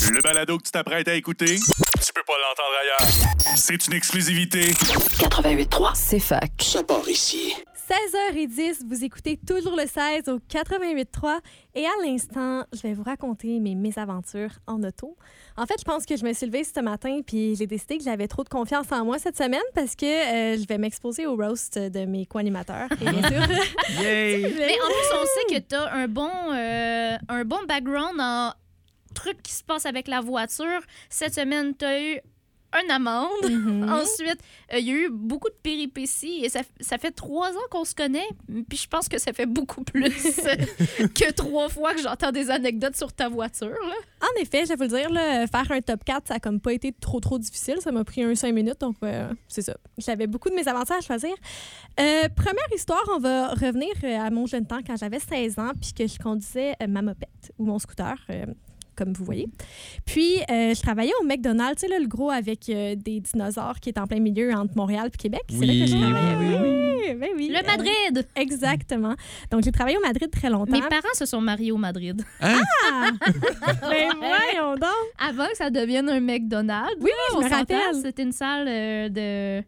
Le balado que tu t'apprêtes à écouter, tu peux pas l'entendre ailleurs. C'est une exclusivité. 88.3, C'est fac. ça part ici. 16h10, vous écoutez toujours le 16 au 88.3 et à l'instant, je vais vous raconter mes mésaventures en auto. En fait, je pense que je me suis levée ce matin puis j'ai décidé que j'avais trop de confiance en moi cette semaine parce que je vais m'exposer au roast de mes co-animateurs. Et bien sûr, Mais en plus, on sait que tu as un bon background en trucs qui se passent avec la voiture. Cette semaine, tu as eu une amende. Ensuite, il y a eu beaucoup de péripéties et ça fait 3 ans qu'on se connaît. Puis je pense que ça fait beaucoup plus que 3 fois que j'entends des anecdotes sur ta voiture. Là. en effet, je vais vous le dire, là, faire un top 4, ça n'a comme pas été trop difficile. Ça m'a pris 5 minutes, donc c'est ça. J'avais beaucoup de mésaventures à choisir. Première histoire, on va revenir à mon jeune temps quand j'avais 16 ans puis que je conduisais ma mopette ou mon scooter. Comme vous voyez. Puis, je travaillais au McDonald's, tu sais, là, le gros avec des dinosaures qui est en plein milieu entre Montréal et Québec. C'est là que je travaillais. Oui. Le Madrid! Exactement. Donc, j'ai travaillé au Madrid très longtemps. Mes parents se sont mariés au Madrid. Ah! Ben voyons donc! Avant que ça devienne un McDonald's. Oui, je me s'entend, rappelle. C'était une salle de...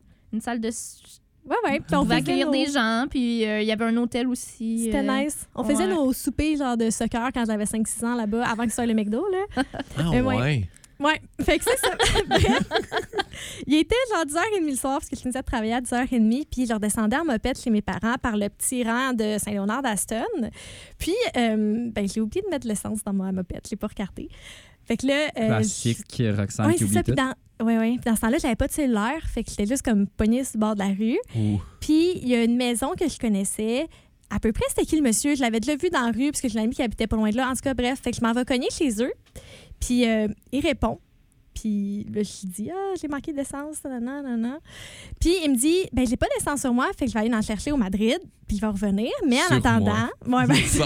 Ouais. Puis On on pouvait faisait accueillir des gens, puis il y avait un hôtel aussi. C'était nice. On faisait ouais. nos soupers genre de soccer quand j'avais 5-6 ans là-bas, avant que ce soit le McDo, là. Ah ouais. ouais. Fait que c'est ça. Bref. Il était genre 10h30 le soir parce que je finissais de travailler à 10h30 puis je redescendais en mopette chez mes parents par le petit rang de Saint-Léonard d'Aston. Puis, j'ai oublié de mettre l'essence dans ma mopette. Je l'ai pas regardé. Fait que là... Classique Roxane Oui, qui c'est ça. oublie Puis tout. Puis dans ce temps-là, j'avais pas de cellulaire. Fait que j'étais juste comme pognée sur le bord de la rue. Ouh. Puis il y a une maison que je connaissais. À peu près, c'était qui le monsieur? Je l'avais déjà vu dans la rue parce que j'ai un ami qui habitait pas loin de là. En tout cas, bref, fait que je m'en vais cogner chez eux. Puis il répond. Puis là, je lui dis « Ah, j'ai manqué d'essence. » Puis il me dit « Ben, j'ai pas d'essence sur moi, fait que je vais aller en chercher au Madrid. Puis je vais revenir. Mais en Sur attendant... moi. Ouais, ben, Ça.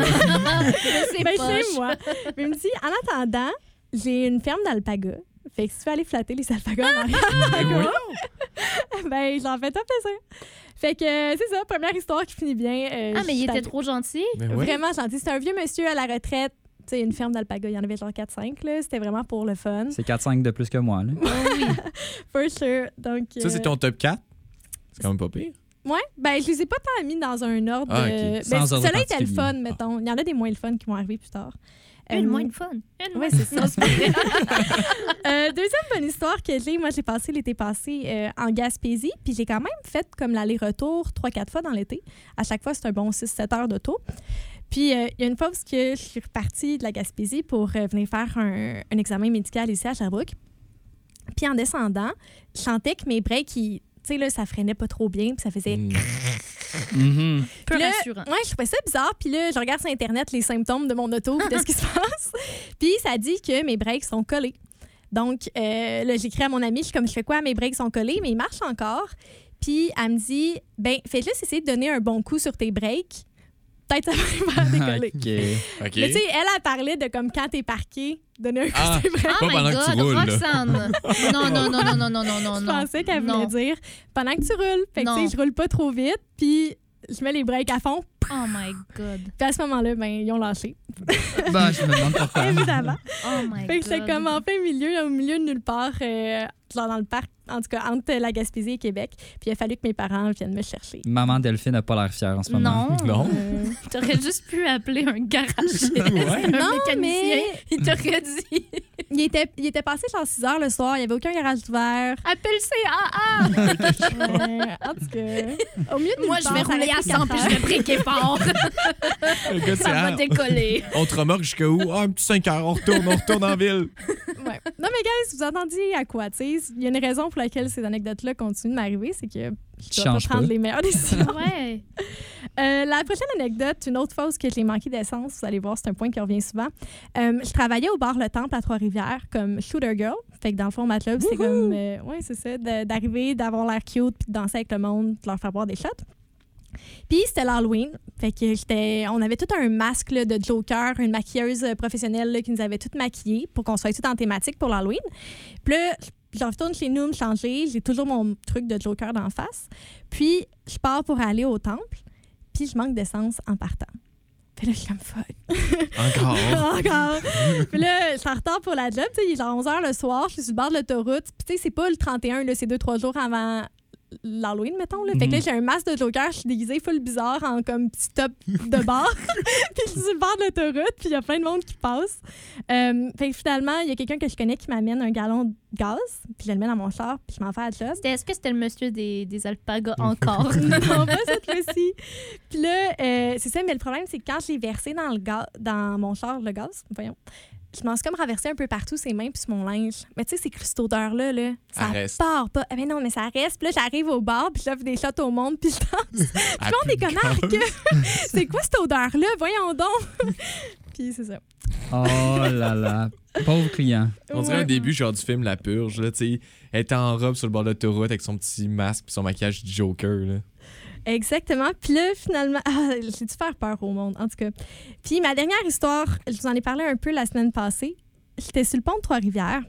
C'est ben, poche. chez moi. Mais il me dit « En attendant, j'ai une ferme d'alpaga. Fait que si tu veux aller flatter les alpagas en arrière, ben, j'en fais top plaisir. » Fait que c'est ça, première histoire qui finit bien. Mais il était trop gentil. Ben oui. Vraiment gentil. C'était un vieux monsieur à la retraite. Tu sais, une ferme d'alpaga, il y en avait genre 4-5. Là. C'était vraiment pour le fun. C'est 4-5 de plus que moi. Là. For sure. Donc, Ça, c'est ton top 4? C'est quand même pas pire. Ouais, ben je les ai pas tant mis dans un ordre. Ah, ok. Ben, Sans ordre celui-là était le particulier. fun, mettons. Il y en a des moins le fun qui vont arriver plus tard. Une moins de fun. Oui, c'est ça. Deuxième bonne histoire que j'ai, moi j'ai passé l'été passé en Gaspésie, puis j'ai quand même fait comme l'aller-retour 3-4 fois dans l'été. À chaque fois, c'est un bon 6-7 heures d'auto. Puis il y a une fois où je suis repartie de la Gaspésie pour venir faire un examen médical ici à Sherbrooke. Puis en descendant, je sentais que mes breaks, tu sais, là, ça freinait pas trop bien, puis ça faisait... Mhm. Peu Là, rassurant. Ouais, je trouvais ça bizarre. Puis là, je regarde sur Internet les symptômes de mon auto de ce qui se passe. Puis ça dit que mes breaks sont collés. Donc, là, j'écris à mon amie, je fais quoi? Mes breaks sont collés, mais ils marchent encore. Puis elle me dit, ben, fais juste essayer de donner un bon coup sur tes breaks. Peut-être ça va faire décoller. OK. OK. Mais tu sais, elle parlé de comme quand t'es parqué, donner un coup sur tes breaks. Oh Pas my pendant que tu God, roules, là. Roxane. Non. Je pensais qu'elle voulait Non. dire pendant que tu roules. Fait que tu Non. sais, je roule pas trop vite, puis je mets les breaks à fond. Oh my God. Puis à ce moment-là, ben, ils ont lâché. Ben, je me demande pourquoi. Évidemment. Oh my Fait que God. j'étais comme en plein milieu, au milieu de nulle part, genre dans le parc, en tout cas entre la Gaspésie et Québec. Puis il a fallu que mes parents viennent me chercher. Maman Delphine n'a pas l'air fière en ce moment. Non. Non. T'aurais juste pu appeler un garagiste, Ouais. un Non, mécanicien. mais- Il t'aurait dit Il était passé genre 6 heures le soir, il n'y avait aucun garage ouvert. appelle CAA. En tout cas, au milieu de Moi, nulle je vais part, ça rouler aurait à pris 100 puis je vais briquer fort. Le gars, c'est, Ça va ah, décoller. on te remorque jusqu'à où? Ah, un petit 5 heures, on retourne en ville. Ouais. Non, mais guys, vous entendiez à quoi? Tu sais, il y a une raison pour laquelle ces anecdotes-là continuent de m'arriver, c'est que je dois pas Change prendre pas. les meilleures décisions. Ouais. La prochaine anecdote, une autre fois où j'ai manqué d'essence, vous allez voir, c'est un point qui revient souvent. Je travaillais au bar Le Temple à Trois-Rivières comme shooter girl. Fait que dans le fond, ma job, c'est comme, ouais, c'est ça, d'arriver, d'avoir l'air cute, puis de danser avec le monde, de leur faire boire des shots. Puis c'était l'Halloween. Fait que on avait tout un masque là, de Joker, une maquilleuse professionnelle là, qui nous avait toutes maquillées pour qu'on soit tout en thématique pour l'Halloween. Puis là, je retourne chez nous me changer. J'ai toujours mon truc de Joker d'en face. Puis je pars pour aller au temple. Puis je manque d'essence en partant. Puis là, je suis comme fuck. Encore. Encore. Puis là, je suis en retard pour la job. Tu sais, il est genre 11h le soir, je suis sur le bord de l'autoroute. Puis tu sais, c'est pas le 31, là, c'est 2-3 jours avant l'Halloween, mettons. Là. Fait que là, j'ai un masque de Joker, je suis déguisée full bizarre en comme petit top de bar. Puis je suis sur le bord de l'autoroute, puis il y a plein de monde qui passe. Fait que finalement, il y a quelqu'un que je connais qui m'amène un gallon de gaz, puis je le mets dans mon char, puis je m'en fais à la job. Est-ce que c'était le monsieur des alpagas encore? Non, pas cette fois-ci. Puis là, c'est ça, mais le problème, c'est que quand je l'ai versé dans mon char, le gaz, voyons, je m'en suis comme renversé un peu partout, ses mains puis sur mon linge. Mais tu sais, c'est que cette odeur-là, là, ça reste. part pas. Mais non, mais ça reste. Puis là, j'arrive au bar, puis j'offre des shots au monde, puis je danse. Puis là, on est comme, c'est quoi cette odeur-là? Voyons donc. Puis c'est ça. Oh là là. Pauvre client. On dirait Ouais. un début genre du film La Purge, là, tu sais. Elle était en robe sur le bord de l'autoroute avec son petit masque puis son maquillage du Joker, là. Exactement. Puis là, finalement, j'ai dû faire peur au monde, en tout cas. Puis ma dernière histoire, je vous en ai parlé un peu la semaine passée. J'étais sur le pont de Trois-Rivières.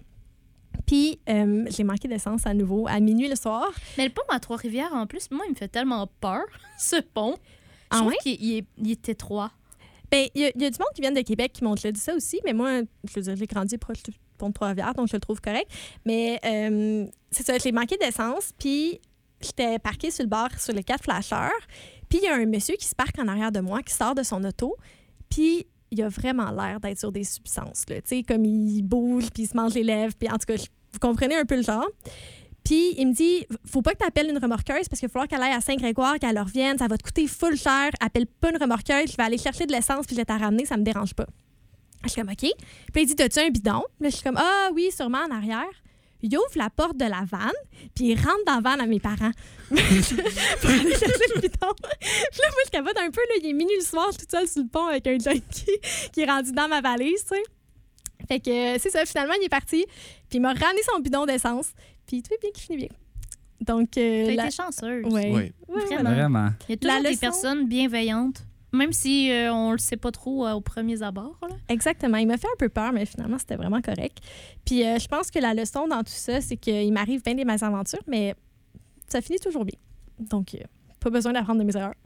Puis j'ai manqué d'essence à nouveau à minuit le soir. Mais le pont à Trois-Rivières, en plus, moi, il me fait tellement peur, ce pont. Je Ah trouve ouais? qu'il est étroit. Ben, il y a du monde qui vient de Québec qui m'ont déjà dit ça aussi, mais moi, je veux dire, j'ai grandi proche du pont de Trois-Rivières, donc je le trouve correct. Mais c'est ça, j'ai manqué d'essence, puis j'étais parquée sur le bord sur les 4 flasheurs. Puis il y a un monsieur qui se parque en arrière de moi, qui sort de son auto, puis il a vraiment l'air d'être sur des substances, là. Tu sais, comme il bouge, puis il se mange les lèvres, puis en tout cas, vous comprenez un peu le genre. Puis il me dit, faut pas que tu appelles une remorqueuse parce qu'il va falloir qu'elle aille à Saint-Grégoire, qu'elle leur revienne, ça va te coûter full cher, appelle pas une remorqueuse, je vais aller chercher de l'essence puis je vais t'en ramener, ça me dérange pas. Je suis comme, OK. Puis il dit, t'as-tu un bidon? Là, je suis comme, ah oui, sûrement en arrière. Il ouvre la porte de la vanne, puis il rentre dans la vanne à mes parents pour aller chercher le bidon. Puis là, moi, je capote un peu, là, il est minuit le soir, je suis toute seule sur le pont avec un junkie qui est rendu dans ma valise, tu sais. Fait que c'est ça, finalement, il est parti, puis il m'a ramené son bidon d'essence, puis tout est bien qui finit bien. Donc, T'as été chanceuse. ouais. Oui. Vraiment. Vraiment. Il y a toujours La des leçon- personnes bienveillantes, même si on le sait pas trop aux premiers abords. Là. Exactement. Il m'a fait un peu peur, mais finalement, c'était vraiment correct. Puis je pense que la leçon dans tout ça, c'est qu'il m'arrive bien des mésaventures, mais ça finit toujours bien. Donc, pas besoin d'apprendre de mes erreurs.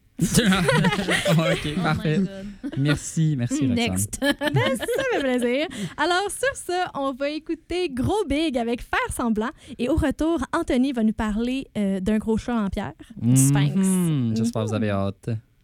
OK, parfait. Oh my God. Merci Roxane. Next. Ça fait plaisir. Alors, sur ça, on va écouter Gros Big avec Faire semblant. Et au retour, Anthony va nous parler d'un gros chat en pierre, du Sphinx. J'espère que vous avez hâte.